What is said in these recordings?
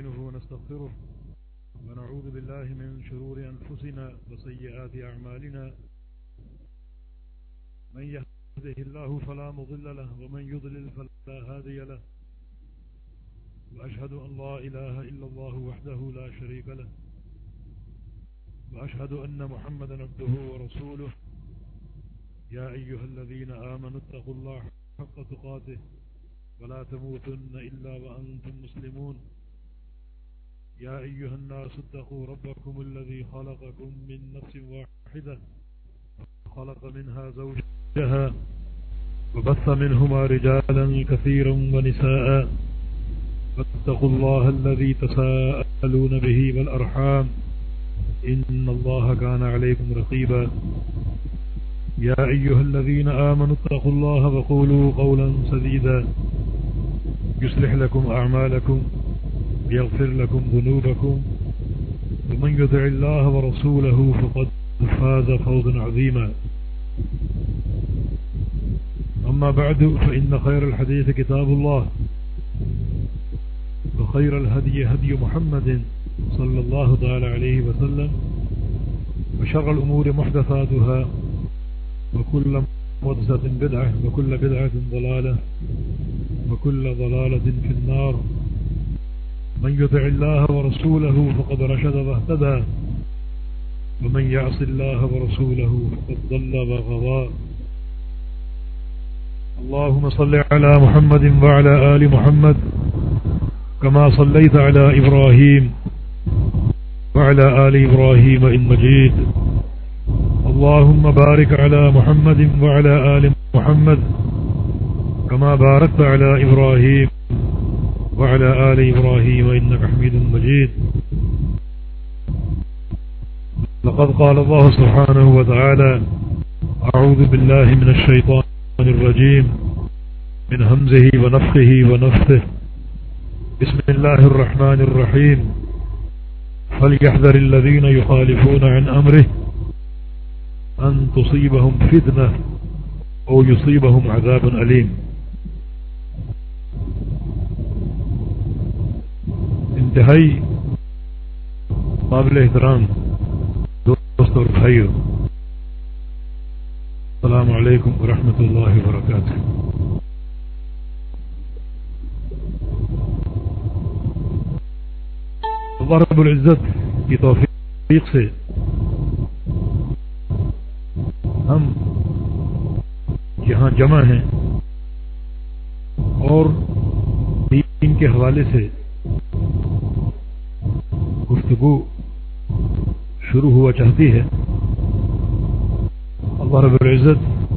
ونستعينه ونستغفره ونعوذ بالله من شرور أنفسنا وسيئات أعمالنا من يهده الله فلا مضل له ومن يضلل فلا هادي له وأشهد أن لا إله إلا الله وحده لا شريك له وأشهد أن محمدا عبده ورسوله يا أيها الذين آمنوا اتقوا الله حق تقاته ولا تموتن إلا وأنتم مسلمون يا أيها الناس اتقوا ربكم الذي خلقكم من نفس واحدة خلق منها زوجها وبث منهما رجالا كثيرا ونساء فاتقوا الله الذي تساءلون به والأرحام إن الله كان عليكم رقيبا يا أيها الذين آمنوا اتقوا الله وقولوا قولا سديدا يصلح لكم أعمالكم يغفر لكم ذنوبكم ومن يطع الله ورسوله فقد فاز فوزا عظيما أما بعد فإن خير الحديث كتاب الله وخير الهدي هدي محمد صلى الله تعالى عليه وسلم وشر الأمور محدثاتها وكل محدثة بدعة وكل بدعة ضلالة وكل ضلالة في النار من يطع الله ورسوله فقد رشد واهتدى ومن يعص الله ورسوله فقد ضل وغوى اللهم صل على محمد وعلى آل محمد كما صليت على إبراهيم وعلى آل إبراهيم إن مجيد اللهم بارك على محمد وعلى آل محمد كما باركت على إبراهيم وعلى آل إبراهيم إنك حميد مجيد لقد قال الله سبحانه وتعالى أعوذ بالله من الشيطان الرجيم من همزه ونفخه ونفثه بسم الله الرحمن الرحيم فليحذر الذين يخالفون عن أمره أن تصيبهم فتنة أو يصيبهم عذاب أليم انتہائی قابل احترام دوست اور بھائیو السلام علیکم ورحمۃ اللہ وبرکاتہ. اللہ رب العزت کی توفیق سے ہم یہاں جمع ہیں اور دین کے حوالے سے گفتگو شروع ہوا چاہتی ہے. اللہ رب العزت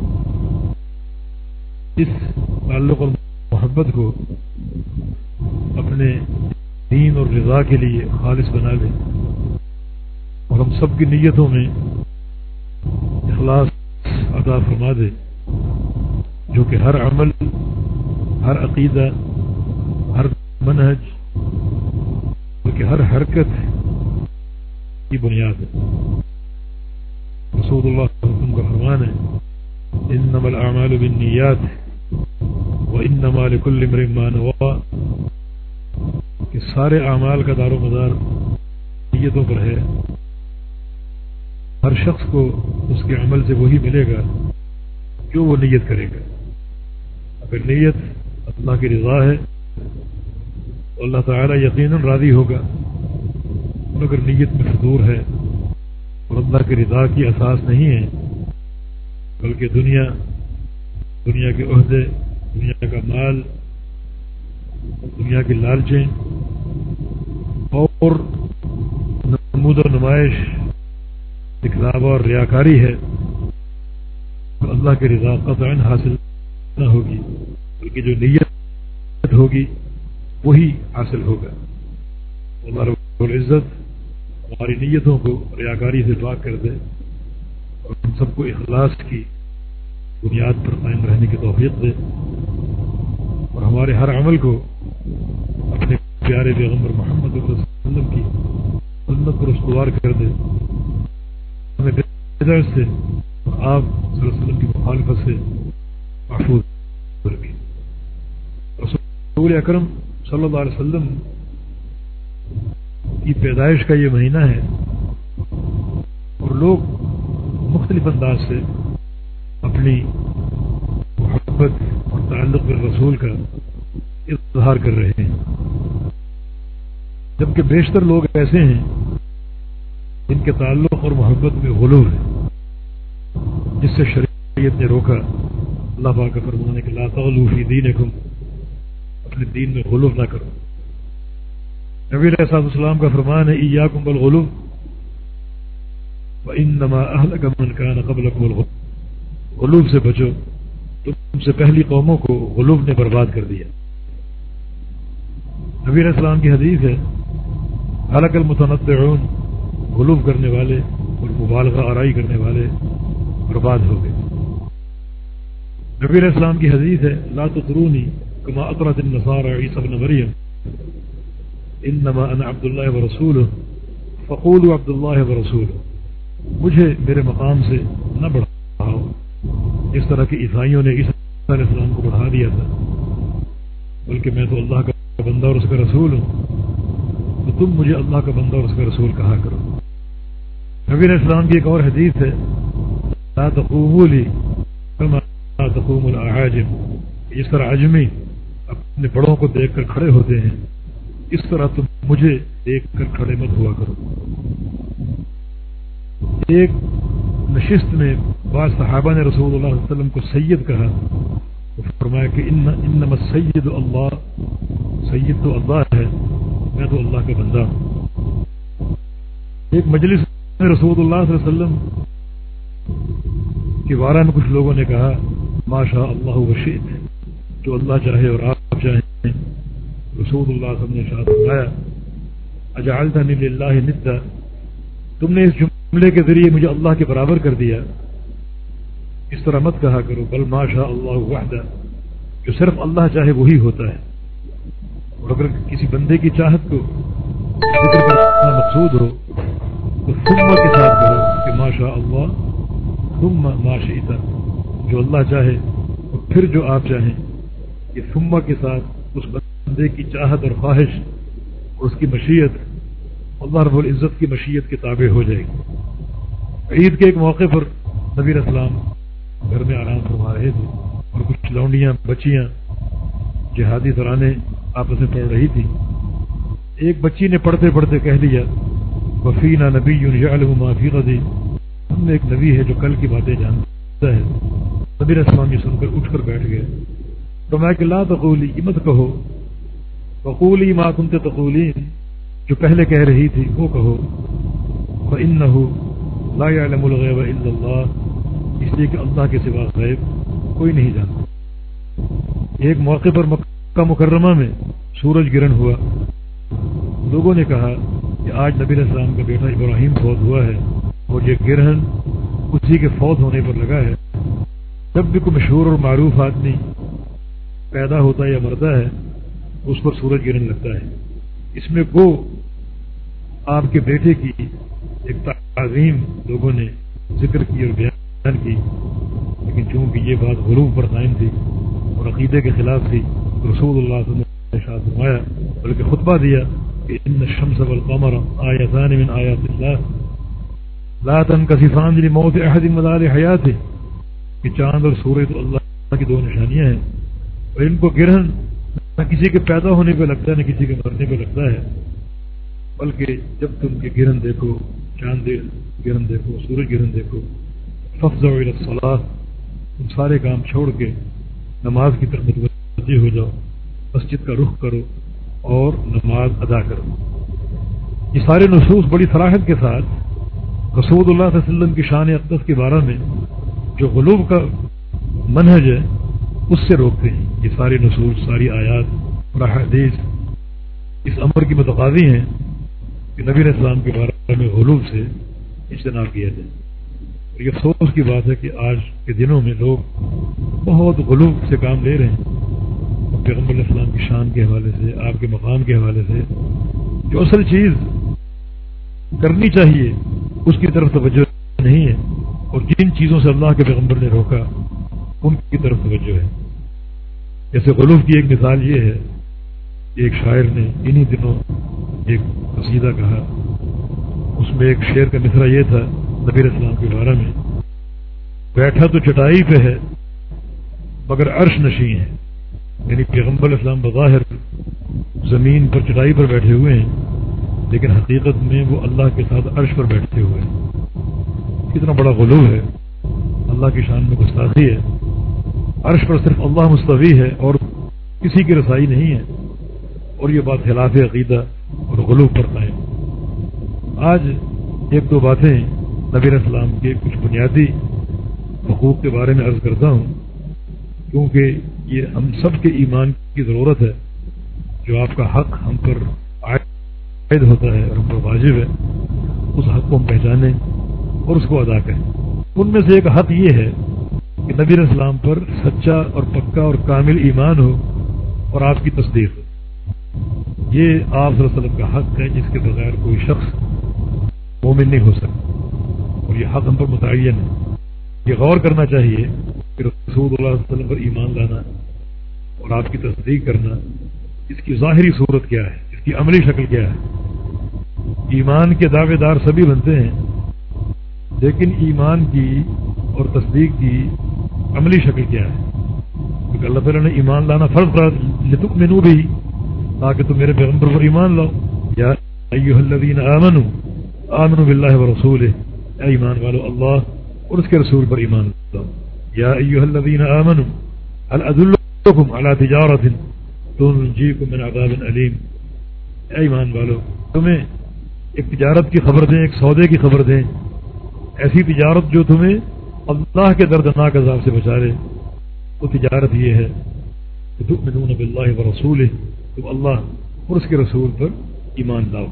اس تعلق اور محبت کو اپنے دین اور رضا کے لیے خالص بنا لے اور ہم سب کی نیتوں میں اخلاص عطا فرما دے جو کہ ہر عمل، ہر عقیدہ، ہر منہج کہ ہر حرکت کی بنیاد ہے. رسول اللہ صلی اللہ علیہ وسلم کا فرمان ہے انما الاعمال بالنیات وانما لکل امرئ ما نوى کہ سارے اعمال کا دار و مدار نیتوں پر ہے. ہر شخص کو اس کے عمل سے وہی ملے گا جو وہ نیت کرے گا. اگر نیت اللہ کی رضا ہے تو اللہ تعالیٰ یقیناً راضی ہوگا، اور اگر نیت میں فضور ہے اور اللہ کی رضا کی اساس نہیں ہے بلکہ دنیا کے عہدے، دنیا کا مال، دنیا کی لالچیں اور نمود و نمائش، دکھلاوا اور ریاکاری ہے تو اللہ کی رضا قطعاً حاصل نہ ہوگی، بلکہ جو نیت ہوگی وہی حاصل ہوگا. اللہ رب العزت ہماری نیتوں کو ریاکاری سے پاک کر دے اور ہم سب کو اخلاص کی بنیاد پر قائم رہنے کی توفیق دے اور ہمارے ہر عمل کو اپنے پیارے پیغمبر محمد صلی اللہ علیہ وسلم کی سنت پر استوار کر دے. ہمیں بدعت سے اور آپ صلی اللہ علیہ وسلم کی مخالفت سے محفوظ رکھے. رسول اکرم صلی اللہ علیہ وسلم کی پیدائش کا یہ مہینہ ہے اور لوگ مختلف انداز سے اپنی محبت اور تعلق بالرسول کا اظہار کر رہے ہیں، جبکہ بیشتر لوگ ایسے ہیں جن کے تعلق اور محبت میں غلو ہے، جس سے شریعت نے روکا۔ اللہ پاک کا فرمان ہے کہ لا تغلوا فی دینکم، اپنے دین میں غلو نہ کرو۔ نبی علیہ الصلوۃ والسلام کا فرمان ہے ایاکم بالغلو وانما اہلک من کان قبلکم الغلو، غلو سے بچو، تم سے پہلی قوموں کو غلو نے برباد کر دیا۔ نبی علیہ السلام کی حدیث ہے ہلک المتنطعون، غلو کرنے والے اور مبالغہ آرائی کرنے والے برباد ہو گئے۔ نبی علیہ السلام کی حدیث ہے لا تطرونی کما اطرت النصارى عیسی ابن مریم انما انا عبد اللہ ورسولہ فقولوا عبد اللہ ورسولہ، مجھے میرے مقام سے نہ بڑھاؤ اس طرح کہ عیسائیوں نے عیسی علیہ السلام کو بڑھا دیا تھا، بلکہ میں تو اللہ کا بندہ اور اس کا رسول ہوں، تو تم مجھے اللہ کا بندہ اور اس کا رسول کہا کرو۔ نبی علیہ السلام کی ایک اور حدیث ہے لا تقوموا لی کما تقوم الاعاجم، جس طرح عجمی اپنے بڑوں کو دیکھ کر کھڑے ہوتے ہیں اس طرح تم مجھے دیکھ کر کھڑے مت ہوا کرو۔ ایک نشست میں بعض صحابہ نے رسول اللہ صلی اللہ علیہ وسلم کو سید کہا تو فرمایا کہ انما السید اللہ، سید تو اللہ ہے، میں تو اللہ کا بندہ ہوں۔ ایک مجلس میں رسول اللہ صلی اللہ علیہ وسلم کے بارے میں کچھ لوگوں نے کہا ما شاء اللہ وشئت، جو اللہ چاہے اور آپ چاہیں۔ رسول اللہ صلی اللہ علیہ وسلم نے ارشاد فرمایا اجعلتنی للہ ندا، تم نے اس جملے کے ذریعے مجھے اللہ کے برابر کر دیا، اس طرح مت کہا کرو، بل ما شاء اللہ وحدہ، جو صرف اللہ چاہے وہی ہوتا ہے۔ اور اگر کسی بندے کی چاہت کو ذکر کرنا مقصود ہو تو ثم کے ساتھ کرو کہ ما شاء اللہ ثم ما شئت، جو اللہ چاہے اور پھر جو آپ چاہیں۔ یہ ثم کے ساتھ اس بندے کی چاہت اور خواہش اور اس کی مشیت اللہ رب العزت کی مشیت کے تابع ہو جائے گی۔ عید کے ایک موقع پر نبی علیہ السلام گھر میں آرام فرما رہے تھے اور کچھ لونڈیاں بچیاں جہادی ترانے آپس میں پڑھ رہی تھیں۔ ایک بچی نے پڑھتے پڑھتے کہہ دیا وفینا نبی یعلم ما فی غد، ہم میں ایک نبی ہے جو کل کی باتیں جانتا ہے۔ نبی علیہ السلام یہ سن کر اٹھ کر بیٹھ گئے۔ فرمایا کہ لا تقولی، یہ مت کہو، وقولی ما کنت تقولین، جو پہلے کہہ رہی تھی وہ کہو، فإنہ لا يعلم الغیب الا اللہ، اس لیے کہ اللہ کے سوا غیب کوئی نہیں جانتا۔ ایک موقع پر مکہ مکرمہ میں سورج گرہن ہوا، لوگوں نے کہا کہ آج نبی علیہ السلام کا بیٹا ابراہیم فوت ہوا ہے اور یہ گرہن اسی کے فوت ہونے پر لگا ہے۔ جب بھی کوئی مشہور اور معروف آدمی پیدا ہوتا ہے یا مرتا ہے اس پر سورج گرہن لگتا ہے۔ اس میں وہ آپ کے بیٹے کی ایک تعظیم لوگوں نے ذکر کی اور بیان کی، لیکن چونکہ یہ بات غروب پر قائم تھی اور عقیدے کے خلاف تھی، رسول اللہ صلی اللہ علیہ وسلم نے ارشاد فرمایا، بلکہ خطبہ دیا کہ ان الشمس والقمر آیتان من آیات اللہ لا تنکسفان لموت احد ولا لحیاتہ، کہ چاند اور سورج تو اللہ کی دو نشانیاں ہیں اور ان کو گرہن نہ کسی کے پیدا ہونے پہ لگتا ہے نہ کسی کے مرنے پہ لگتا ہے، بلکہ جب تم کے گرہن دیکھو، چاند گرہن دیکھو، سورج گرہن دیکھو، فافزعوا الی الصلاۃ، تم سارے کام چھوڑ کے نماز کی طرف متوجہ ہو جاؤ، مسجد کا رخ کرو اور نماز ادا کرو۔ یہ سارے نصوص بڑی صراحت کے ساتھ رسول اللہ صلی اللہ علیہ وسلم کی شان اقدس کے بارے میں جو غلوب کا منہج ہے اس سے روکتے ہیں۔ یہ ساری نصوص، ساری آیات اور احادیث اس امر کی متقاضی ہیں کہ نبی علیہ السلام کے بارے میں غلوب سے اجتناب کیا جائے۔ اور یہ افسوس کی بات ہے کہ آج کے دنوں میں لوگ بہت غلوب سے کام لے رہے ہیں، پیغمبر علیہ السلام کی شان کے حوالے سے، آپ کے مقام کے حوالے سے جو اصل چیز کرنی چاہیے اس کی طرف توجہ نہیں ہے، اور جن چیزوں سے اللہ کے پیغمبر نے روکا ان کی طرف توجہ ہے۔ جیسے غلوب کی ایک مثال یہ ہے کہ ایک شاعر نے انہی دنوں ایک قصیدہ کہا، اس میں ایک شعر کا مصرع یہ تھا نبی علیہ السلام کے بارے میں، بیٹھا تو چٹائی پہ ہے مگر عرش نشیں ہے، یعنی پیغمبر علیہ السلام بظاہر زمین پر چٹائی پر بیٹھے ہوئے ہیں لیکن حقیقت میں وہ اللہ کے ساتھ عرش پر بیٹھے ہوئے ہیں۔ کتنا بڑا غلو ہے، اللہ کی شان میں گستاخی ہے۔ عرش پر صرف اللہ مستوی ہے اور کسی کی رسائی نہیں ہے، اور یہ بات خلاف عقیدہ اور غلو پر قائم۔ آج ایک دو باتیں نبی علیہ السلام کے کچھ بنیادی حقوق کے بارے میں عرض کرتا ہوں، کیونکہ یہ ہم سب کے ایمان کی ضرورت ہے۔ جو آپ کا حق ہم پر عائد ہوتا ہے اور ہم پر واجب ہے، اس حق کو ہم پہچانیں اور اس کو ادا کریں۔ ان میں سے ایک حق یہ ہے کہ نبی علیہ السلام پر سچا اور پکا اور کامل ایمان ہو اور آپ کی تصدیق ہو۔ یہ آپ صلی اللہ علیہ وسلم کا حق ہے جس کے بغیر کوئی شخص مومن نہیں ہو سکتا، اور یہ حق ہم پر متعین ہے۔ یہ غور کرنا چاہیے کہ رسول اللہ صلی اللہ علیہ وسلم پر ایمان لانا اور آپ کی تصدیق کرنا، اس کی ظاہری صورت کیا ہے، اس کی عملی شکل کیا ہے۔ ایمان کے دعوے دار سبھی بنتے ہیں، لیکن ایمان کی اور تصدیق کی عملی شکل کیا ہے؟ کیونکہ اللہ تعالیٰ نے ایمان لانا فرض کرا لتؤمنوا بھی، تاکہ تم میرے پیغمبر پر ایمان لاؤ۔ یا ایھا الذین آمنوا آمنوا باللہ ورسولہ، اے ایمان والو اللہ اور اس کے رسول پر ایمان لاؤ۔ یا ایھا الذین آمنوا هل ادلکم علی تجارۃ تنجیکم من عذاب علیم، اے ایمان والو تمہیں ایک تجارت کی خبر دیں، ایک سودے کی خبر دیں، ایسی تجارت جو تمہیں اللہ کے دردناک عذاب سے بچا لے۔ وہ تجارت یہ ہے کہ تؤمنون باللہ ورسولہ، تم اللہ اور اس کے رسول پر ایمان لاؤ۔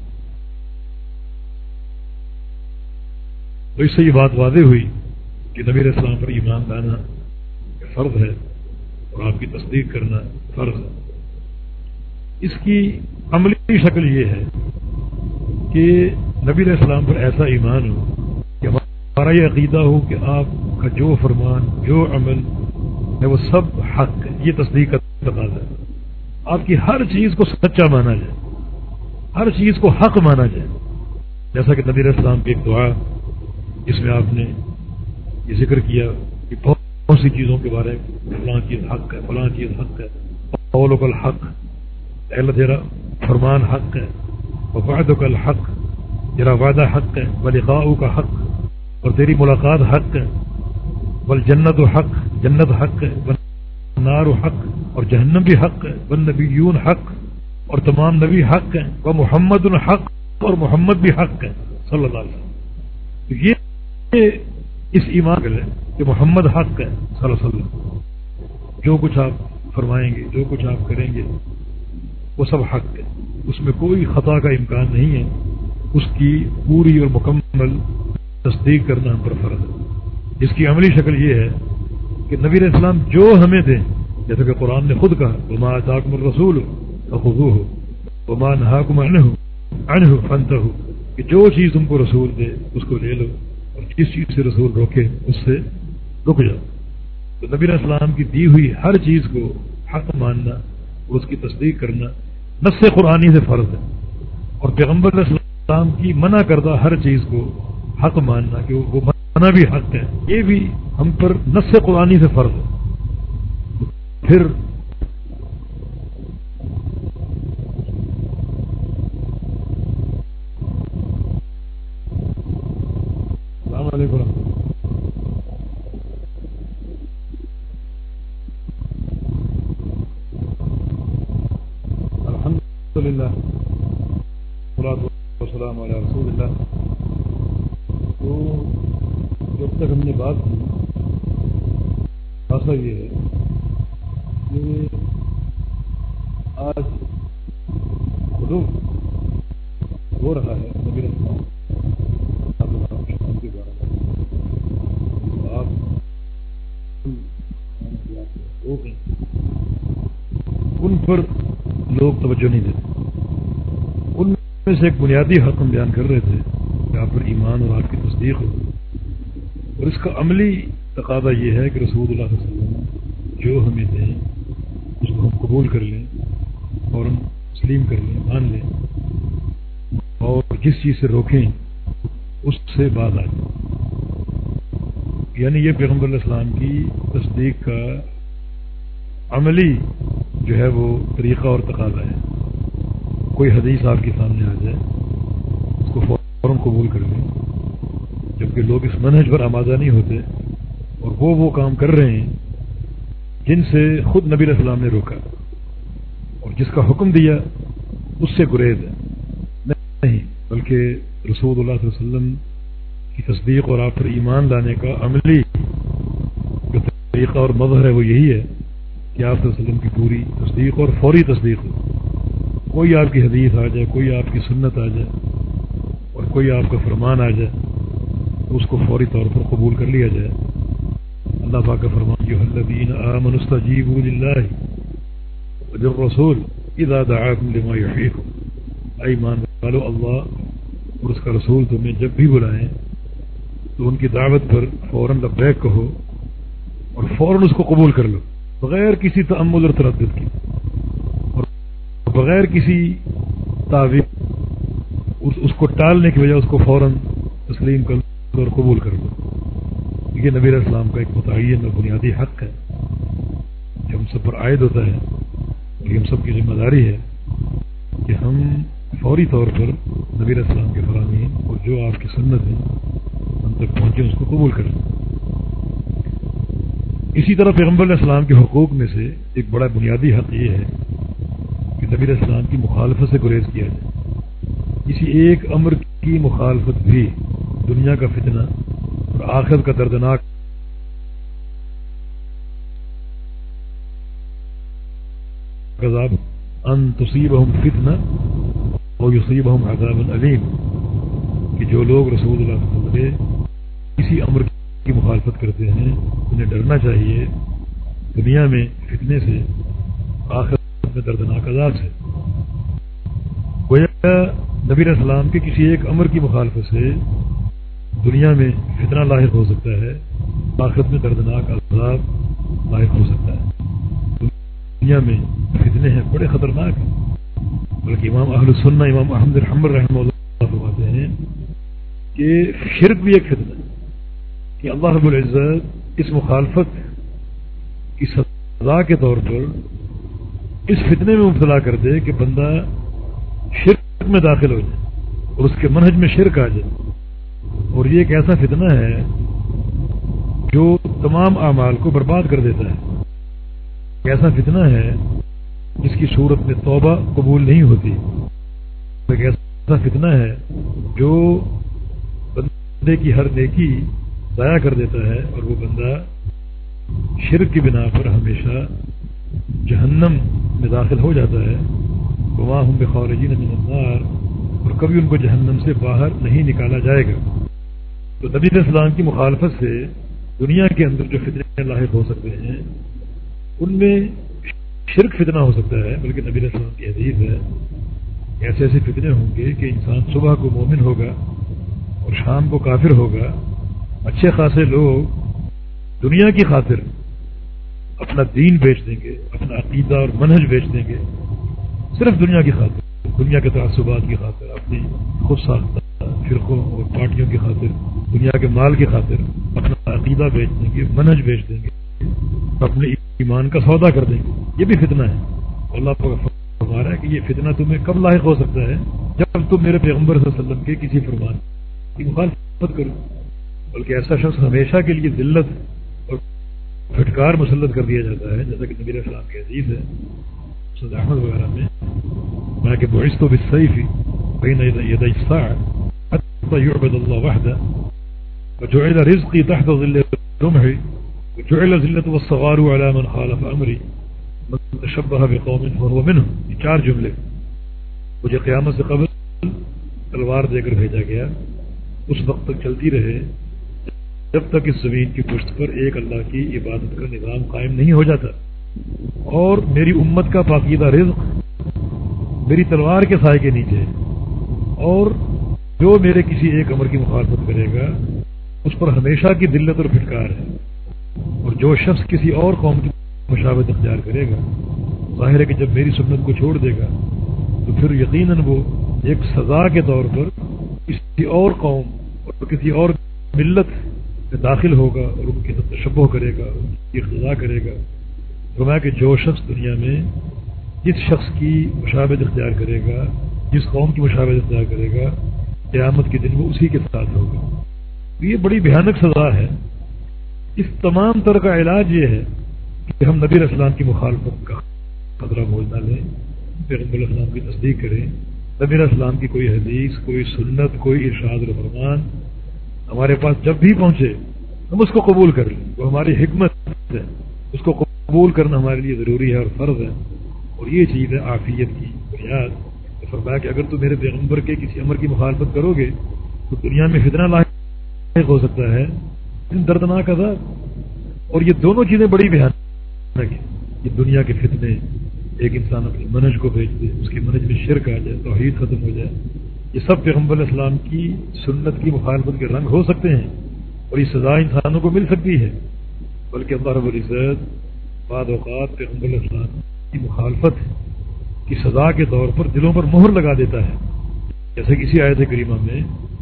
تو اس سے یہ بات واضح ہوئی کہ نبی علیہ السلام پر ایمان لانا فرض ہے اور آپ کی تصدیق کرنا فرض ہے۔ اس کی عملی شکل یہ ہے کہ نبی علیہ السلام پر ایسا ایمان ہو کہ ہمارا یہ عقیدہ ہو کہ آپ کا جو فرمان جو عمل ہے وہ سب حق ہے، یہ تصدیق کا تقاضا ہے۔ آپ کی ہر چیز کو سچا مانا جائے، ہر چیز کو حق مانا جائے، جیسا کہ نبی علیہ السلام کی ایک دعا جس میں آپ نے یہ ذکر کیا کہ بہت سی چیزوں کے بارے میں فلاں چیز حق ہے، فلاں چیز حق ہے، قولک الحق، اے اللہ تیرا فرمان حق ہے، ووعدک الحق، تیرا وعدہ حق ہے، ولقاؤک حق، اور تیری ملاقات حق ہے، والجنت حق، جنت حق ہے، والنار حق، اور جہنم بھی حق ہے، والنبیون حق، اور تمام نبی حق ہیں، ومحمد حق، اور محمد بھی حق ہے صلی اللہ علیہ وسلم۔ تو یہ اس ایمان ہے کہ محمد حق ہے صلی اللہ علیہ وسلم، جو کچھ آپ فرمائیں گے، جو کچھ آپ کریں گے وہ سب حق ہے، اس میں کوئی خطا کا امکان نہیں ہے، اس کی پوری اور مکمل تصدیق کرنا ہم پر فرض ہے۔ اس کی عملی شکل یہ ہے کہ نبی علیہ السلام جو ہمیں دیں، جیسا کہ قرآن نے خود کہا وما آتاکم الرسول فخذوہ وما نہاکم عنہ فانتہوا، کہ جو چیز تم کو رسول دے اس کو لے لو، اور جس چیز سے رسول روکے اس سے رک جاؤ۔ تو نبی علیہ السلام کی دی ہوئی ہر چیز کو حق ماننا اور اس کی تصدیق کرنا نص قرآنی سے فرض ہے، اور پیغمبر علیہ السلام کی منع کردہ ہر چیز کو حق ماننا کہ وہ منع بھی حق ہے، یہ بھی ہم پر نص قرآنی سے فرض ہے۔ پھر السلام علیکم الحمدللہ والصلاۃ والسلام علی رسول اللہ۔ تو جب تک ہم نے بات کی خاصا یہ ہے کہ آج خلو ہو رہا ہے نبی رسول کے بارے میں، آپ ان پر لوگ توجہ نہیں دیتے۔ ان میں سے ایک بنیادی حق ہم بیان کر رہے تھے کہ آپ پر ایمان اور آپ کی تصدیق ہو، اور اس کا عملی تقاضا یہ ہے کہ رسول اللہ صلی اللہ علیہ وسلم جو ہمیں دیں اس کو ہم قبول کر لیں اور ہم تسلیم کر لیں، مان لیں، اور جس چیز سے روکیں اس سے باز آ جائیں. یعنی یہ پیغمبر علیہ السلام کی تصدیق کا عملی جو ہے وہ طریقہ اور تقاضا ہے. کوئی حدیث آپ کے سامنے آ جائے اس کو فوراً قبول کر لیں، جبکہ لوگ اس منہج پر آمادہ نہیں ہوتے اور وہ کام کر رہے ہیں جن سے خود نبی علیہ السلام نے روکا اور جس کا حکم دیا اس سے گریز ہے. نہیں، بلکہ رسول اللہ صلی اللہ علیہ وسلم کی تصدیق اور آپ پر ایمان لانے کا عملی جو طریقہ اور مظہر ہے وہ یہی ہے کہ آپ صلی اللہ علیہ وسلم کی پوری تصدیق اور فوری تصدیق ہو. کوئی آپ کی حدیث آ جائے، کوئی آپ کی سنت آ جائے اور کوئی آپ کا فرمان آ جائے تو اس کو فوری طور پر قبول کر لیا جائے. اللہ پاک کا فرمان جو الذین آمنوا استجیبوا للہ وللرسول اذا دعاکم لما یحییکم، اے ایمان والو اللہ اور اس کا رسول تمہیں جب بھی بلائیں تو ان کی دعوت پر فوراً لبیک کہو اور فوراً اس کو قبول کر لو بغیر کسی تأمل اور تردد کی اور بغیر کسی تعویل. اس کو ٹالنے کی وجہ اس کو فوراً تسلیم کر لو اور قبول کر لو. یہ نبی علیہ السلام کا ایک متعین اور بنیادی حق ہے جو ہم سب پر عائد ہوتا ہے اور یہ ہم سب کی ذمہ داری ہے کہ ہم فوری طور پر نبی علیہ السلام کے فرامین اور جو آپ کی سنت ہیں ہم تک پہنچے اس کو قبول کریں. اسی طرح پیغمبر علیہ السلام کے حقوق میں سے ایک بڑا بنیادی حق یہ ہے کہ نبی علیہ السلام کی مخالفت سے گریز کیا جائے. کسی ایک امر کی مخالفت بھی دنیا کا فتنہ اور آخرت کا دردناک عذاب ان تصیبہم فتنہ ویصیبہم عذاب علیم، کہ جو لوگ رسول اللہ صلی اللہ علیہ وسلم کسی امر کی مخالفت کرتے ہیں انہیں ڈرنا چاہیے دنیا میں فتنے سے، آخرت میں دردناک عذاب سے. گویا نبی علیہ السلام کے کسی ایک امر کی مخالفت سے دنیا میں فتنہ لاحق ہو سکتا ہے، آخرت میں دردناک عذاب لاحق ہو سکتا ہے. دنیا میں فتنے ہیں بڑے خطرناک ہیں، بلکہ امام اہل السنہ امام احمد بن حنبل رحمہ اللہ فرماتے ہیں کہ شرک بھی ایک فتنہ ہے کہ اللہ رب العزت اس مخالفت کی سزا کے طور پر اس فتنے میں مبتلا کر دے کہ بندہ شرک میں داخل ہو جائے اور اس کے منہج میں شرک آ جائے. اور یہ ایک ایسا فتنہ ہے جو تمام اعمال کو برباد کر دیتا ہے. ایسا فتنہ ہے جس کی صورت میں توبہ قبول نہیں ہوتی. ایک ایسا فتنہ ہے جو بندے کی ہر نیکی ضائع کر دیتا ہے اور وہ بندہ شرک کی بنا پر ہمیشہ جہنم میں داخل ہو جاتا ہے. وما هم بخارجین من النار، اور کبھی ان کو جہنم سے باہر نہیں نکالا جائے گا. تو نبی علیہ السلام کی مخالفت سے دنیا کے اندر جو فتنے لاحق ہو سکتے ہیں ان میں شرک فتنہ ہو سکتا ہے، بلکہ نبی علیہ السلام کی حدیث ہے ایسے ایسے فتنے ہوں گے کہ انسان صبح کو مومن ہوگا اور شام کو کافر ہوگا. اچھے خاصے لوگ دنیا کی خاطر اپنا دین بیچ دیں گے، اپنا عقیدہ اور منہج بیچ دیں گے، صرف دنیا کی خاطر، دنیا کے تعصبات کی خاطر، اپنی خود ساختہ فرقوں اور پارٹیوں کی خاطر، دنیا کے مال کی خاطر اپنا عقیدہ بیچ دیں گے، منہج بیچ دیں گے، اپنے ایمان کا سودا کر دیں گے. یہ بھی فتنہ ہے. اللہ فرما رہا ہے کہ یہ فتنہ تمہیں کب لاحق ہو سکتا ہے؟ جب تم میرے پیغمبر صلی اللہ علیہ وسلم کے کسی فرمان کی مخالفت کرو. بلکہ ایسا شخص ہمیشہ کے لیے ذلت اور پھٹکار مسلط کر دیا جاتا ہے، جیسا کہ نبی علیہ السلام کی حدیث ہے مسند احمد وغیرہ میں کہ بعثت بالسیف بین یدی الساعة حتى يعبد الله وحده وجعل رزقي تحت ظل رمحي وجعل الذلة والصغار على من خالف امری من تشبہ بقوم فهو منهم. یہ 4 جملے مجھے قیامت سے قبل تلوار دے کر بھیجا گیا، اس وقت تک چلتی رہے جب تک اس زمین کی پشت پر ایک اللہ کی عبادت کا نظام قائم نہیں ہو جاتا، اور میری امت کا پاکیزہ رزق میری تلوار کے سائے کے نیچے، اور جو میرے کسی ایک امر کی مخالفت کرے گا اس پر ہمیشہ کی ذلت اور پھٹکار ہے. اور جو شخص کسی اور قوم کی مشابہت اختیار کرے گا، ظاہر ہے کہ جب میری سنت کو چھوڑ دے گا تو پھر یقیناً وہ ایک سزا کے طور پر کسی اور قوم اور کسی اور ملت میں داخل ہوگا اور ان کے ساتھ تشبہ کرے گا، ان کی اقتداء کرے گا. فرمایا کہ جو شخص دنیا میں جس شخص کی مشابہت اختیار کرے گا، جس قوم کی مشابہت اختیار کرے گا، قیامت کے دن وہ اسی کے ساتھ ہوگا. یہ بڑی بھیانک سزا ہے. اس تمام طرح کا علاج یہ ہے کہ ہم نبی اسلام کی مخالفت کا خطرہ مول نہ لیں، پیغمبر اسلام کی تصدیق کریں. نبی اسلام کی کوئی حدیث، کوئی سنت، کوئی ارشاد و فرمان ہمارے پاس جب بھی پہنچے ہم اس کو قبول کر لیں. وہ ہماری حکمت ہے، اس کو قبول کرنا ہمارے لیے ضروری ہے اور فرض ہے. اور یہ چیز ہے عافیت کی بنیاد. فرمایا کہ اگر تو میرے پیغمبر کے کسی امر کی مخالفت کرو گے تو دنیا میں فتنہ لاحق ہو سکتا ہے، دردناک عذاب. اور یہ دونوں چیزیں بڑی بھیانک ہیں. یہ دنیا کے فتنے، ایک انسان اپنی منہج کو بھیج دے، اس کی منہج میں شرک آ جائے، توحید ختم ہو جائے، یہ سب پیغمبر اسلام کی سنت کی مخالفت کے رنگ ہو سکتے ہیں اور یہ سزا انسانوں کو مل سکتی ہے. بلکہ اللہ رب العزت بعض اوقات پیغمبر اسلام کی مخالفت کی سزا کے طور پر دلوں پر مہر لگا دیتا ہے. جیسے کسی آیت کریمہ میں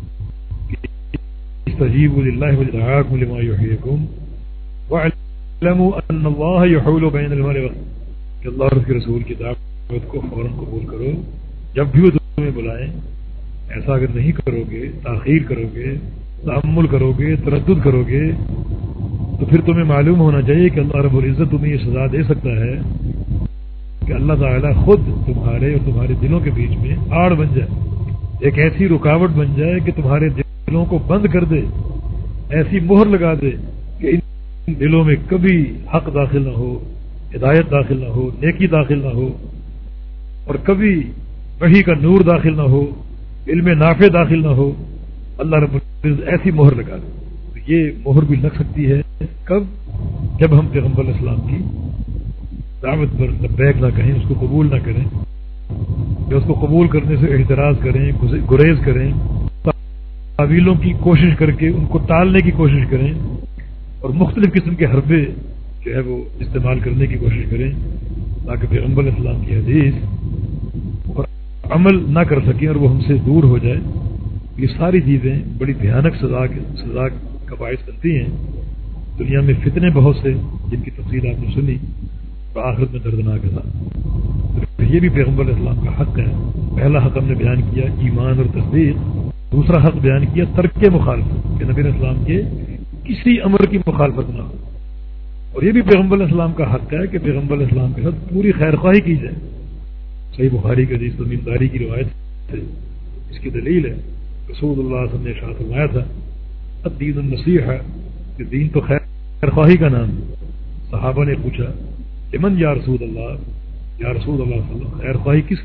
استجیبوا للہ ولدعاکم لما یحییکم واعلموا ان اللہ یحول بین المرء والزوج، کہ اللہ اور اس کے رسول کی دعوت کو فوراً قبول کرو جب بھی وہ تمہیں بلائیں. ایسا اگر نہیں کرو گے، تاخیر کرو گے، تأمل کرو گے، تردد کرو گے، تو پھر تمہیں معلوم ہونا چاہیے کہ اللہ رب العزت تمہیں یہ سزا دے سکتا ہے کہ اللہ تعالیٰ خود تمہارے اور تمہارے دلوں کے بیچ میں آڑ بن جائے، ایک ایسی رکاوٹ بن جائے کہ تمہارے دلوں کو بند کر دے، ایسی مہر لگا دے کہ ان دلوں میں کبھی حق داخل نہ ہو، ہدایت داخل نہ ہو، نیکی داخل نہ ہو، اور کبھی وحی کا نور داخل نہ ہو، علم نافع داخل نہ ہو. اللہ رب العزت ایسی مہر لگا دے. تو یہ مہر بھی لگ سکتی ہے کب؟ جب ہم پیغمبر اسلام کی دعوت پر لبیک نہ کہیں، اس کو قبول نہ کریں، یا اس کو قبول کرنے سے اعتراض کریں، گریز کریں، تعویلوں کی کوشش کر کے ان کو ٹالنے کی کوشش کریں، اور مختلف قسم کے حربے جو ہے وہ استعمال کرنے کی کوشش کریں تاکہ پیغمبر اسلام کی حدیث اور عمل نہ کر سکیں اور وہ ہم سے دور ہو جائے. یہ ساری چیزیں بڑی بھیانک سزا کا باعث بنتی ہیں. دنیا میں فتنے بہت سے جن کی تفصیل آپ نے سنی، اور آخرت میں دردناک عذاب. یہ بھی پیغمبر اسلام کا حق ہے. پہلا حق ہم نے بیان کیا ایمان اور تصدیق، دوسرا حق بیان کیا ترک مخالفت، کہ نبی اسلام کے کسی امر کی مخالفت نہ ہو. اور یہ بھی پیغمبر اسلام کا حق ہے کہ پیغمبر اسلام کے ساتھ پوری خیر خواہی کی جائے. صحیح بخاری کے حدیث تمیمداری کی روایت سے اس کی دلیل ہے. رسول اللہ صلی اللہ علیہ وسلم نے ارشاد فرمایا تھا الدین النصیحہ، کہ دین تو خیر خواہی کا نام ہے. صحابہ نے پوچھا لمن یا رسول اللہ، یا رسول اللہ صلی اللہ علیہ وسلم خیر خواہی کس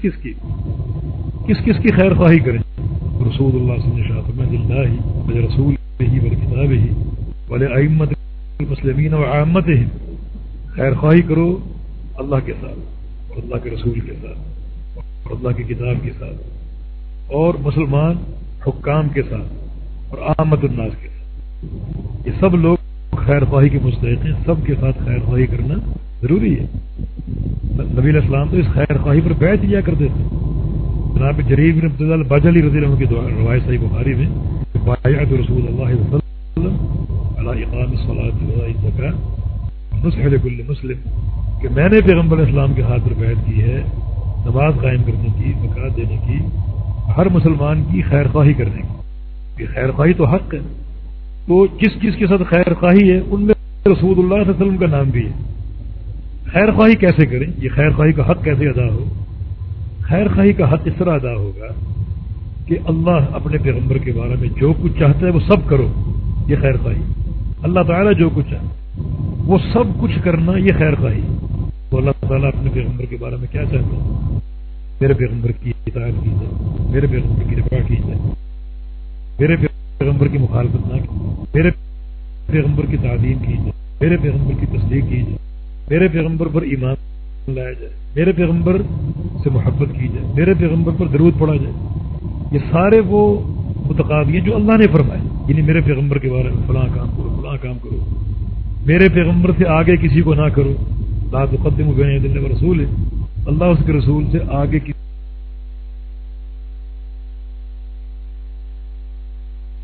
کس کی خیر خواہی کریں؟ رسول اللہ صلی اللہ علیہ وسلم نے ارشاد فرمایا للہ ولرسولہ ولکتابہ ولائمۃ المسلمین وعامتہم، خیر خواہی کرو اللہ کے ساتھ اور اللہ کے رسول کے ساتھ اور اللہ کی کتاب کے ساتھ اور مسلمان حکام کے ساتھ اور عامت الناس کے ساتھ. یہ سب لوگ خیر خواہی کے مستحق ہیں، سب کے ساتھ خیر خواہی کرنا ضروری ہے. نبی علیہ السلام تو اس خیر خواہی پر بیعت لیا کرتے تھے. جناب جریر بن عبداللہ البجلی رضی اللہ عنہ کی روایت صحیح بخاری میں بایعت رسول اللہ صلی اللہ علیہ وسلم علی اقام الصلاۃ و الزکاۃ نصح لکل مسلم، کہ میں نے پیغمبر اسلام کے ہاتھ پر بیعت کی ہے نماز قائم کرنے کی، زکوٰۃ دینے کی، ہر مسلمان کی خیر خواہی کرنے کی. یہ خیر خواہی تو حق ہے. تو جس کے ساتھ خیر خواہی ہے ان میں رسول اللہ صلی اللہ علیہ وسلم کا نام بھی ہے. خیر خواہی کیسے کریں؟ یہ خیر خواہی کا حق کیسے ادا ہو؟ خیر خواہی کا حق اس طرح ادا ہوگا کہ اللہ اپنے پیغمبر کے بارے میں جو کچھ چاہتا ہے وہ سب کرو. یہ خیر خواہی. اللہ تعالیٰ جو کچھ چاہتا وہ سب کچھ کرنا، یہ خیر خواہی. تو اللہ تعالیٰ اپنے پیغمبر کے بارے میں کیا چاہتا ہے؟ میرے پیغمبر کی اطاعت کی جائے، میرے پیغمبر کی دفاع کی جائے، میرے پیغمبر کی مخالفت نہ کی، میرے پیغمبر کی تعظیم کی جائے، میرے پیغمبر کی تصدیق کی جائے، میرے پیغمبر پر ایمان لایا جائے، میرے پیغمبر سے محبت کی جائے، میرے پیغمبر پر درود پڑھا جائے. یہ سارے وہ متقاضی ہیں جو اللہ نے فرمائے. یعنی میرے پیغمبر کے بارے میں فلاں کام کرو، فلاں کام کرو، میرے پیغمبر سے آگے کسی کو نہ کرو. لا تقدموا بین یدی اللہ ورسولہ، اللہ اس کے رسول سے آگے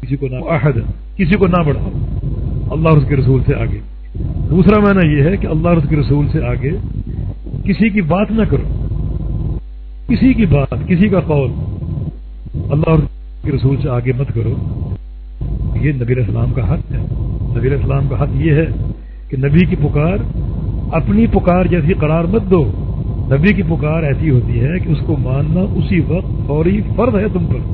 کسی کو نہ احد کسی کو نہ بڑھاؤ اللہ اور اس کے رسول سے آگے. دوسرا معنی یہ ہے کہ اللہ اور اس کے رسول سے آگے کسی کی بات نہ کرو، کسی کی بات کسی کا قول اللہ اور اس کے رسول سے آگے مت کرو. یہ نبی علیہ السلام کا حق ہے. نبی علیہ السلام کا حق یہ ہے کہ نبی کی پکار اپنی پکار جیسی قرار مت دو. نبی کی پکار ایسی ہوتی ہے کہ اس کو ماننا اسی وقت فوری فرض ہے تم پر.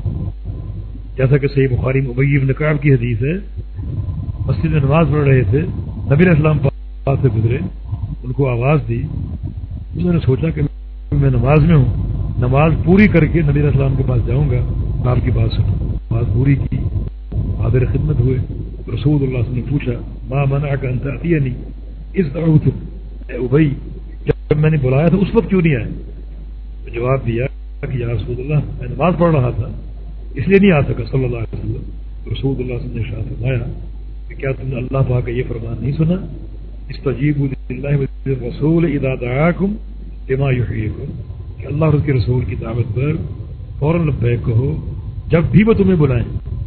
جیسا کہ صحیح بخاری میں ابی بن کعب کی حدیث ہے، مسجد میں نماز پڑھ رہے تھے، نبی علیہ السلام پاس سے گزرے، ان کو آواز دی. انہوں نے سوچا کہ میں نماز میں ہوں، نماز پوری کر کے نبی علیہ السلام کے پاس جاؤں گا، آپ کی بات سنوں. نماز پوری کی، حاضر خدمت ہوئے. رسول اللہ صلی اللہ علیہ وسلم نے پوچھا ما منعک ان تأتینی اذ دعوتک، اے ابی جب میں نے بلایا تھا اس وقت کیوں نہیں آئے؟ جواب دیا کہ یا رسول اللہ میں نماز پڑھ رہا تھا اس لیے نہیں آ سکا صلی اللہ علیہ وسلم. رسول اللہ صلی اللہ علیہ وسلم نے ارشاد فرمایا کہ کیا تم نے اللہ پاک کا یہ فرمان نہیں سنا، استجیبوا للہ والرسول اذا دعاکم لما یحییکم، کہ اللہ اور اس کے رسول کی دعوت پر فوراً لبیک کہو جب بھی وہ تمہیں بلائیں،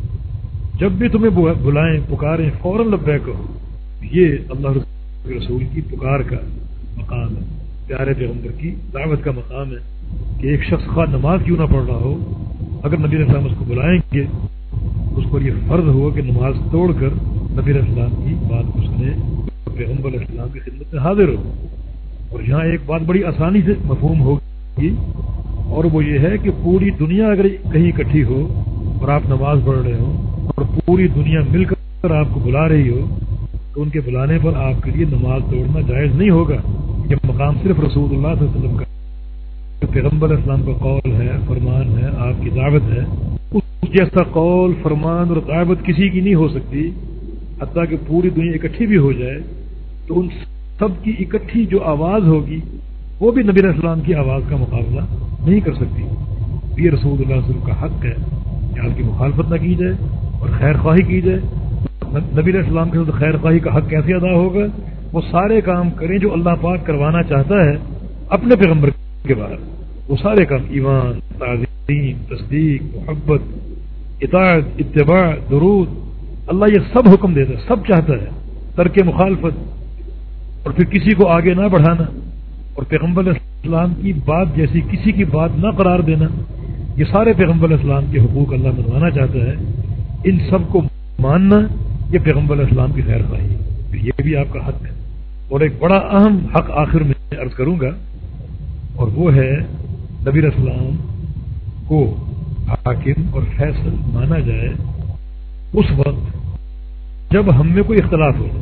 جب بھی تمہیں بلائیں پکاریں فوراً لبیک کہو. یہ اللہ اور اس کے رسول کی پکار کا مقام ہے، پیارے پیغمبر کی دعوت کا مقام ہے کہ ایک شخص خواہ نماز کیوں نہ پڑھ رہا ہو، اگر نبی علیہ السلام اس کو بلائیں گے اس پر یہ فرض ہوا کہ نماز توڑ کر نبی علیہ السلام کی بات کو سنے، پیغمبر علیہ السلام کی خدمت میں حاضر ہو. اور یہاں ایک بات بڑی آسانی سے مفہوم ہوگی، اور وہ یہ ہے کہ پوری دنیا اگر کہیں اکٹھی ہو اور آپ نماز پڑھ رہے ہوں اور پوری دنیا مل کر آپ کو بلا رہی ہو تو ان کے بلانے پر آپ کے لیے نماز توڑنا جائز نہیں ہوگا. یہ مقام صرف رسول اللہ صلی اللہ علیہ وسلم کا، پیغمبر علیہ السلام کا قول ہے، فرمان ہے، آپ کی دعوت ہے. اس جیسا قول، فرمان اور دعوت کسی کی نہیں ہو سکتی. حتیٰ کہ پوری دنیا اکٹھی بھی ہو جائے تو ان سب کی اکٹھی جو آواز ہوگی وہ بھی نبی علیہ السلام کی آواز کا مقابلہ نہیں کر سکتی. یہ رسول اللہ صلی اللہ علیہ وسلم کا حق ہے کہ آپ کی مخالفت نہ کی جائے اور خیر خواہی کی جائے. نبی علیہ السلام کے ساتھ خیر خواہی کا حق کیسے ادا ہوگا؟ وہ سارے کام کریں جو اللہ پاک کروانا چاہتا ہے اپنے پیغمبر کے بعد. وہ سارے کام، ایمان، تعظیم، تصدیق، محبت، اطاعت، اتباع، درود، اللہ یہ سب حکم دیتا ہے، سب چاہتا ہے. ترک مخالفت اور پھر کسی کو آگے نہ بڑھانا اور پیغمبر علیہ السلام کی بات جیسی کسی کی بات نہ قرار دینا، یہ سارے پیغمبر علیہ السلام کے حقوق اللہ منوانا چاہتا ہے. ان سب کو ماننا یہ پیغمبر علیہ السلام کی خیر خواہی ہے، یہ بھی آپ کا حق ہے. اور ایک بڑا اہم حق آخر میں عرض کروں گا، اور وہ ہے نبی علیہ السلام کو حاکم اور فیصل مانا جائے اس وقت جب ہم میں کوئی اختلاف ہو.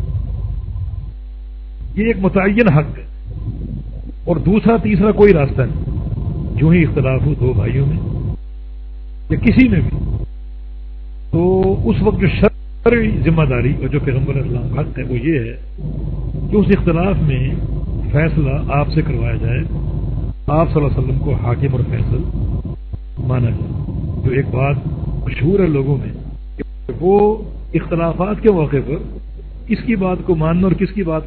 یہ ایک متعین حق ہے. اور دوسرا تیسرا کوئی راستہ نہیں. جو ہی اختلاف ہو دو بھائیوں میں یا کسی میں بھی، تو اس وقت جو شرعی ذمہ داری اور جو پیغمبر علیہ السلام حق ہے وہ یہ ہے کہ اس اختلاف میں فیصلہ آپ سے کروایا جائے، آپ صلی اللہ علیہ وسلم کو حاکم اور فیصل مانا جائے. جو ایک بات مشہور ہے لوگوں میں کہ وہ اختلافات کے موقع پر کس کی بات کو ماننا اور کس کی بات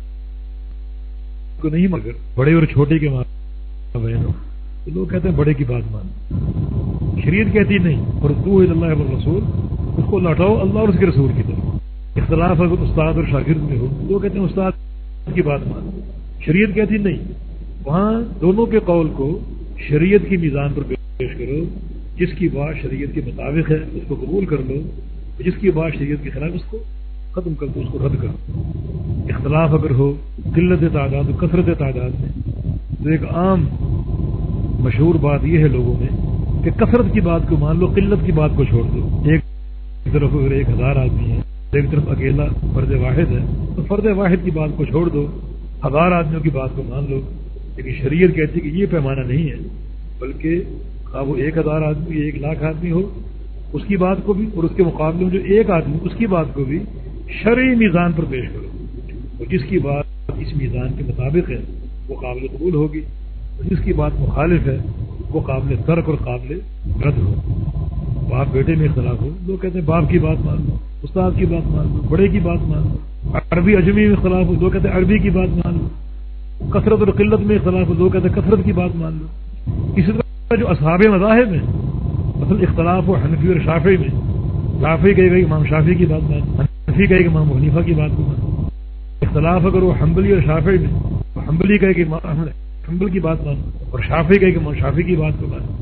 کو نہیں، مگر بڑے اور چھوٹے کے مابین ہو تو لوگ کہتے ہیں بڑے کی بات ماننا. شریعت کہتی نہیں، اور تو اللہ والرسول، اس کو لوٹاؤ اللہ اور اس کے رسول کی طرف. اختلاف اگر استاد اور شاگرد میں ہو تو کہتے ہیں استاد کی بات ماننا. شریعت کہتی نہیں، وہاں دونوں کے قول کو شریعت کی میزان پر پیش کرو. جس کی بات شریعت کے مطابق ہے اس کو قبول کر لو، جس کی بات شریعت کے خلاف اس کو ختم کر دو، اس کو رد کرو. اختلاف اگر ہو قلت تعداد کثرت تعداد میں تو ایک عام مشہور بات یہ ہے لوگوں میں کہ کثرت کی بات کو مان لو، قلت کی بات کو چھوڑ دو. ایک طرف اگر 1000 آدمی ہے، ایک طرف اکیلا فرد واحد ہے تو فرد واحد کی بات کو چھوڑ دو، 1000 آدمیوں کی بات کو مان لو. لیکن شریعت کہتی ہے کہ یہ پیمانہ نہیں ہے، بلکہ وہ 1000 آدمی 1,00,000 آدمی ہو اس کی بات کو بھی، اور اس کے مقابلے میں جو ایک آدمی اس کی بات کو بھی شرعی میزان پر پیش کرو. اور جس کی بات اس میزان کے مطابق ہے وہ قابل قبول ہوگی، اور جس کی بات مخالف ہے وہ قابل ترک اور قابل رد ہو. باپ بیٹے میں اختلاف ہو، لوگ کہتے ہیں باپ کی بات مان لو، استاد کی بات مان لو، بڑے کی بات مان لو. عربی عجمی میں اختلاف ہو، لوگ کہتے ہیں عربی کی بات مان لو. کثرت اور قلت میں اختلاف ہو، لوگ کہتے ہیں کثرت کی بات مان لو. اسی طرح جو اصحاب مذاہب ہیں، مثلا اختلاف ہو حنفی اور شافعی میں شافعی کہے گا امام شافعی کی بات مان، حنفی کہے گا امام حنیفہ کی بات کو مان۔ اختلاف اگر وہ حنبلی اور شافعی میں، تو حنبلی کہے کہ حنبل کی بات مانو اور شافعی کہے کہ امام شافعی کی بات کو مانو،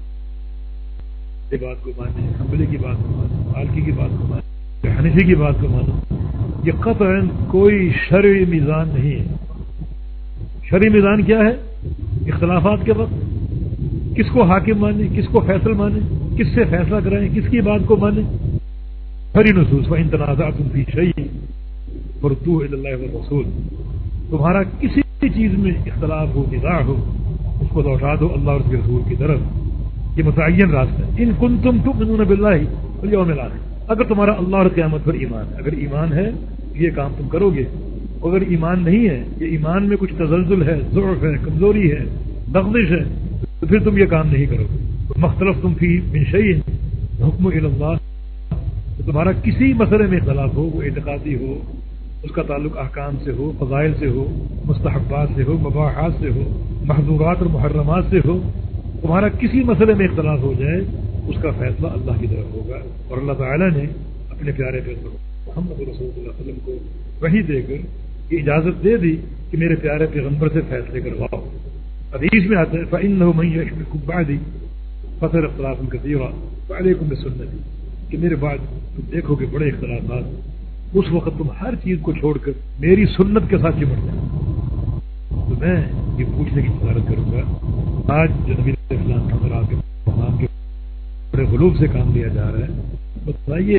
یہ بات کو مانے، حنبلی کی بات کو مانو، مالکی کی بات کو مانو، حنفی کی بات کو مانو۔ یہ قطعاً کوئی شرعی میزان نہیں ہے۔ شرعی میزان کیا ہے؟ اختلافات کے وقت کس کو حاکم مانے، کس کو فیصل مانے، کس سے فیصلہ کرائیں، کس کی بات کو مانے۔ شرعی نصوص فَإِن تَنَازَعْتُمْ فِي شَيْءٍ فَرُدُّوهُ إِلَى اللَّهِ وَالرَّسُولِ، تمہارا کسی چیز میں اختلاف ہو، نزاع ہو، اس کو لوٹا دو اللہ اور اس کے رسول کی طرف۔ یہ متعین راستہ ہے۔ ان کنتم تؤمنون باللہ والیوم الآخر، اگر تمہارا اللہ اور قیامت پر ایمان ہے، اگر ایمان ہے یہ کام تم کرو گے، اگر ایمان نہیں ہے، یہ ایمان میں کچھ تزلزل ہے، ضعف ہے، کمزوری ہے، لغزش ہے، تو پھر تم یہ کام نہیں کرو گے۔ مختلفتم فی من شیء حکم الی اللہ، تو تمہارا کسی مسئلے میں اختلاف ہو، وہ اعتقادی ہو، اس کا تعلق احکام سے ہو، فضائل سے ہو، مستحبات سے ہو، مباحات سے ہو، محظورات اور محرمات سے ہو، تمہارا کسی مسئلے میں اختلاف ہو جائے، اس کا فیصلہ اللہ کی طرف ہوگا۔ اور اللہ تعالیٰ نے اپنے پیارے پیغمبر محمد رسول اللہ علیہ وسلم کو وحی دے کر یہ اجازت دے دی کہ میرے پیارے پیغمبر سے فیصلے کرواؤ۔ حدیث میں آتا ہے فَإِنَّهُ مَن يَعِشْ مِنكُم بَعْدِي فَسَيَرَى اخْتِلَافًا كَثِيرًا فَعَلَيْكُم بِسُنَّتِي، کہ میرے بعد تم دیکھو گے بڑے اختلافات، اس وقت تم ہر چیز کو چھوڑ کر میری سنت کے ساتھ چمٹ جائیں۔ تو میں یہ پوچھنے کی اجازت کروں گا، آج جو نبی علیہ السلام کے مراد کے مقام کے بڑے غلوب سے کام لیا جا رہا ہے، بتائیے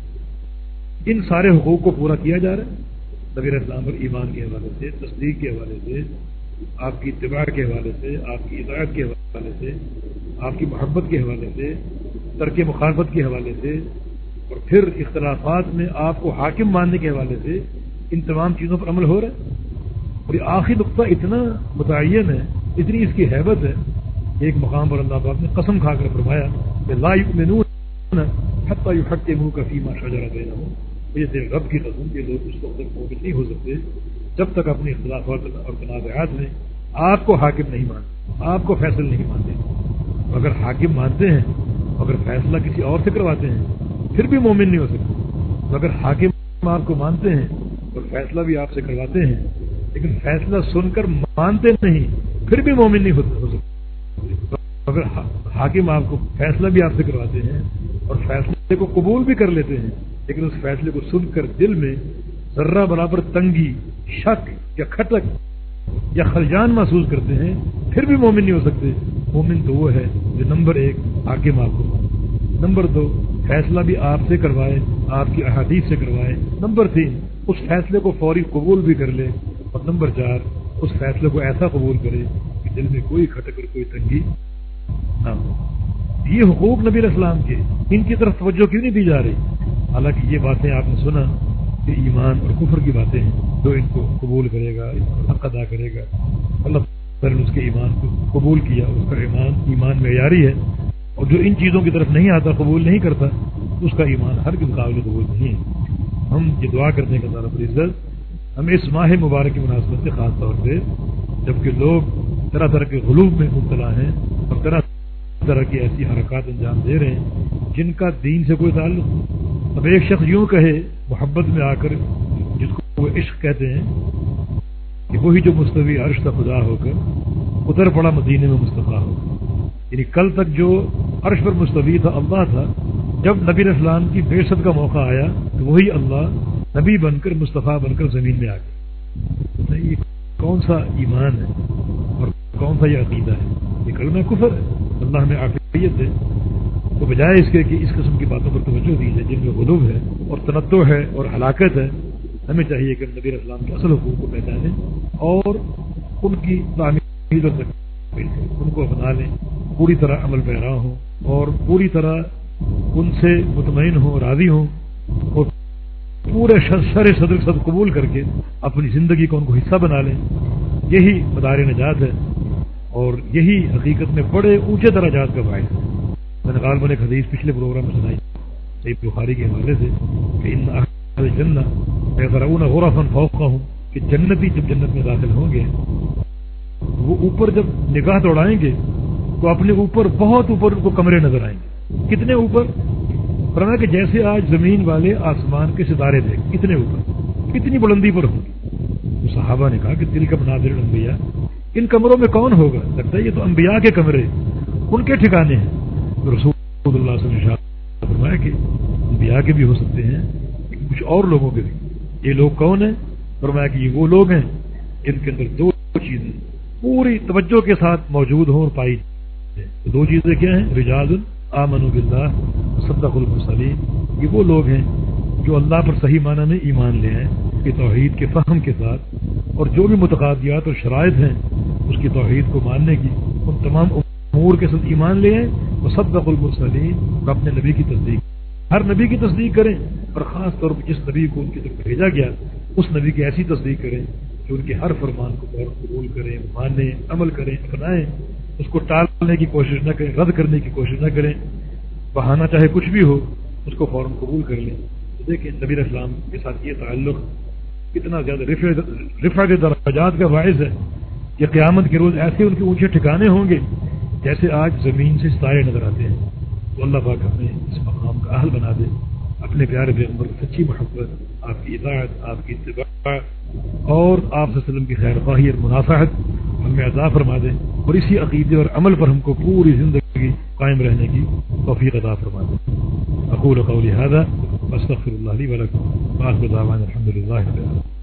ان سارے حقوق کو پورا کیا جا رہا ہے؟ نبی علیہ السلام پر ایمان کے حوالے سے، تصدیق کے حوالے سے، آپ کی اتباع کے حوالے سے، آپ کی اطاعت کے حوالے سے، آپ کی محبت کے حوالے سے، ترک مخالفت کے حوالے سے، اور پھر اختلافات میں آپ کو حاکم ماننے کے حوالے سے، ان تمام چیزوں پر عمل ہو رہا ہے۔ اور یہ آخری نقطہ اتنا متعین ہے، اتنی اس کی حیبت ہے، ایک مقام پر اللہ پاک نے قسم کھا کر فرمایا کہ لا یؤمنون حتی یحکموک فیما شجر بینہم، یہ تیرے رب کی قسم، یہ لوگ اس وقت تک مومن نہیں ہو سکتے جب تک اپنے اختلافات اور تنازعات میں آپ کو حاکم نہیں مانتے، آپ کو فیصل نہیں مانتے۔ اگر حاکم مانتے ہیں، اگر فیصلہ کسی اور سے کرواتے ہیں، پھر بھی مومن نہیں ہو سکتے۔ اگر حاکم آپ کو مانتے ہیں اور فیصلہ بھی آپ سے کرواتے ہیں، لیکن فیصلہ سن کر مانتے نہیں، پھر بھی مومن نہیں ہو سکتے۔ اگر حاکم آپ کو فیصلہ بھی آپ سے کرواتے ہیں اور فیصلے کو قبول بھی کر لیتے ہیں، لیکن اس فیصلے کو سن کر دل میں ذرہ برابر تنگی، شک یا کھٹک یا خلجان محسوس کرتے ہیں، پھر بھی مومن نہیں ہو سکتے۔ مومن تو وہ ہے جو نمبر 1 حاکم آپ کو مانے، نمبر 2 فیصلہ بھی آپ سے کروائے، آپ کی احادیث سے کروائے، نمبر 3 اس فیصلے کو فوری قبول بھی کر لے، اور نمبر 4 اس فیصلے کو ایسا قبول کرے کہ دل میں کوئی کھٹک اور کوئی تنگی نہ ہو۔ یہ حقوق نبی علیہ السلام کے، ان کی طرف توجہ کیوں نہیں دی جا رہی؟ حالانکہ یہ باتیں آپ نے سنا کہ ایمان اور کفر کی باتیں ہیں، جو ان کو قبول کرے گا، ان کو حق ادا کرے گا، اللہ تعالیٰ نے اس کے ایمان کو قبول کیا، اس کا ایمان معیاری ہے، اور جو ان چیزوں کی طرف نہیں آتا، قبول نہیں کرتا، اس کا ایمان ہرگز قابل قبول نہیں ہے۔ ہم یہ دعا کرتے ہیں کہ اللہ رب العزت ہمیں اس ماہ مبارک کی مناسبت سے خاص طور سے، جبکہ لوگ طرح طرح کے غلوب میں مبتلا ہیں اور طرح کی ایسی حرکات انجام دے رہے ہیں جن کا دین سے کوئی تعلق نہیں۔ اب ایک شخص یوں کہے محبت میں آ کر، جس کو وہ عشق کہتے ہیں، کہ وہی جو مستوی عرش تھا خدا ہو کر اتر پڑا مدینے میں مصطفیٰ ہو کر، یعنی کل تک جو عرش پر مستوی تھا اللہ تھا، جب نبی علیہ السلام کی بعثت کا موقع آیا تو وہی اللہ نبی بن کر، مصطفیٰ بن کر زمین میں آ گیا۔ یہ کون سا ایمان ہے اور کون سا یہ عقیدہ ہے؟ یہ کلمہ کفر ہے۔ اللہ ہمیں عافیت دے، تو بجائے اس کے کہ اس قسم کی باتوں پر توجہ دی جائے جن میں غلوب ہے اور تنطع ہے اور ہلاکت ہے، ہمیں چاہیے کہ نبی علیہ السلام کے اصل حقوق کو پہچانیں اور ان کی تعمیر و تکمیل کریں، ان کو اپنا لیں، پوری طرح عمل پیرا ہوں اور پوری طرح ان سے مطمئن ہوں، راضی ہوں، اور پورے شر صدر کے ساتھ قبول کر کے اپنی زندگی کو ان کو حصہ بنا لیں۔ یہی مدار نجات ہے اور یہی حقیقت میں بڑے اونچے درجات کا باعث ہے۔ میں نے غالباً ایک حدیث پچھلے پروگرام میں سنائی صحیح بخاری کے حوالے سے کہ ان اہل الجنہ یزرعون غرفا فوقہم، کہ جنتی جب جنت میں داخل ہوں گے وہ اوپر جب نگاہ دوڑائیں گے تو اپنے اوپر، بہت اوپر ان کو کمرے نظر آئیں گے۔ کتنے اوپر؟ فرمایا کہ جیسے آج زمین والے آسمان کے ستارے دیکھ کتنے اوپر کتنی بلندی پر ہوں گے. تو صحابہ نے کہا کہ دل کا مناظر الانبیاء، ان کمروں میں کون ہوگا؟ لگتا ہے یہ تو انبیاء کے کمرے ان کے ٹھکانے ہیں. تو رسول اللہ صلی اللہ علیہ وسلم نے فرمایا کہ انبیاء کے بھی ہو سکتے ہیں، کچھ اور لوگوں کے بھی. یہ لوگ کون ہیں؟ فرمایا کہ یہ وہ لوگ ہیں جن کے اندر دو چیزیں پوری توجہ کے ساتھ موجود ہوں اور پائی جائیں. تو دو چیزیں کیا ہیں؟ رجال آمنوا باللہ وصدقوا المرسلین. یہ وہ لوگ ہیں جو اللہ پر صحیح معنی میں ایمان لے آئیں کہ توحید کے فہم کے ساتھ، اور جو بھی متقاضیات اور شرائط ہیں اس کی توحید کو ماننے کی، ان تمام امور کے ساتھ ایمان لے آئیں. وصدقوا المرسلین، اور اپنے نبی کی تصدیق، ہر نبی کی تصدیق کریں، اور خاص طور پر جس نبی کو ان کی طرف بھیجا گیا اس نبی کی ایسی تصدیق کریں جو ان کے ہر فرمان کو قبول کریں، مانیں، عمل کریں، اپنائیں. اس کو ٹالنے کی کوشش نہ کریں، رد کرنے کی کوشش نہ کریں. بہانہ چاہے کچھ بھی ہو اس کو فوراً قبول کر لیں. تو دیکھیں نبی علیہ السلام کے ساتھ یہ تعلق کتنا زیادہ رفعت درجات کا باعث ہے کہ قیامت کے روز ایسے ان کے اونچے ٹھکانے ہوں گے جیسے آج زمین سے ستارے نظر آتے ہیں. تو اللہ پاک ہمیں اس مقام کا اہل بنا دے. اپنے پیارے پیغمبر کی سچی محبت، آپ کی اطاعت، آپ کی اتباع اور آپ صلی اللہ علیہ وسلم کی خیر خواہی اور منافعت ہمیں عطا فرما دے، اور اسی عقیدے اور عمل پر ہم کو پوری زندگی قائم رہنے کی توفیق عطا فرما دے. اقول قولی هذا واستغفر الله لي ولكم وآخر دعوانا الحمد لله رب العالمين.